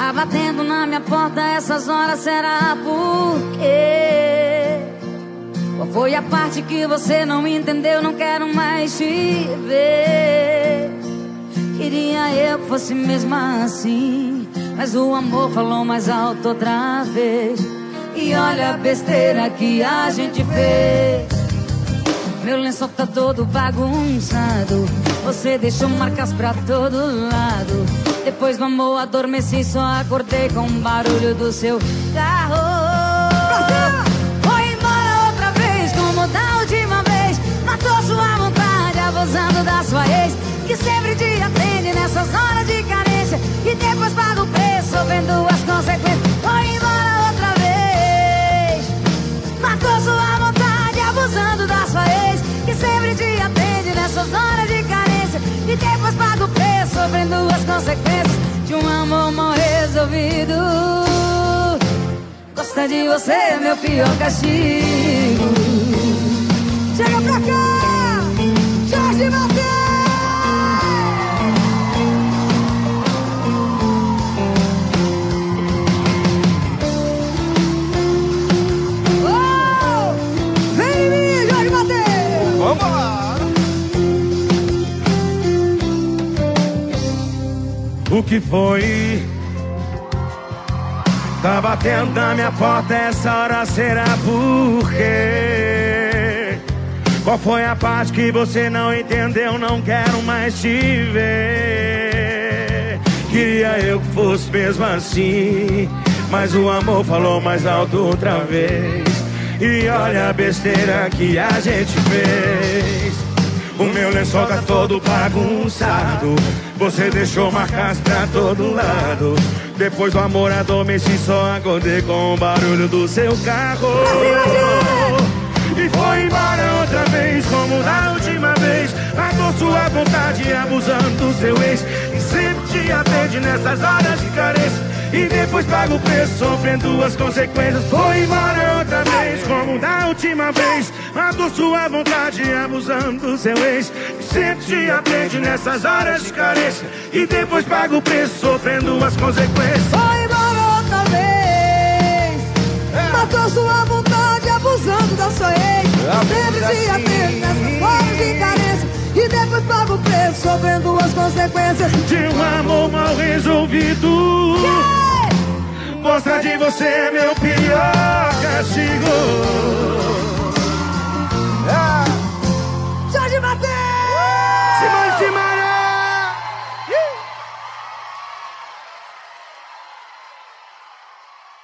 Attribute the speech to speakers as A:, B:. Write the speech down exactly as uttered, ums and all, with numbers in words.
A: Tá batendo na minha porta essas horas, será por quê? Qual foi a parte que você não entendeu? Não quero mais te ver. Queria eu que fosse mesmo assim, mas o amor falou mais alto outra vez. E olha a besteira que a gente fez. Meu lençol tá todo bagunçado, você deixou marcas pra todo lado. Depois do amor adormeci, só acordei com o barulho do seu carro. Foi embora outra vez, como da última vez. Matou sua vontade, abusando da sua ex, que sempre te atende nessas horas de carência, e depois paga o preço, sofrendo as consequências. Foi embora outra vez. Matou sua vontade, abusando da sua ex, que sempre te atende nessas horas de carência, e depois paga o preço, sofrendo as consequências de um amor mal resolvido. Gostar de você é meu pior castigo. Chega pra cá, Jorge Mateus.
B: O que foi? Tá batendo na minha porta essa hora, será por quê? Qual foi a parte que você não entendeu? Não quero mais te ver. Queria eu que fosse mesmo assim, mas o amor falou mais alto outra vez. E olha a besteira que a gente fez. O meu lençol tá todo bagunçado, você deixou marcas pra todo lado. Depois do amor adormeci, só acordei com o barulho do seu carro. E foi embora outra vez, como da última vez. Matou sua vontade, abusando do seu ex, e sempre te atende nessas horas de carência, e depois paga o preço, sofrendo as consequências. Foi embora outra vez, como da última vez. Matou sua vontade, abusando do seu ex, e sempre te atende nessas horas de carência, e depois paga o preço, sofrendo as consequências.
A: Foi embora outra vez. Matou sua vontade, abusando da sua ex, sempre te atende nessas horas de carência, e depois paga o preço, sofrendo as consequências
B: de um amor mal resolvido.
A: Yeah!
B: Gostar de você é meu pior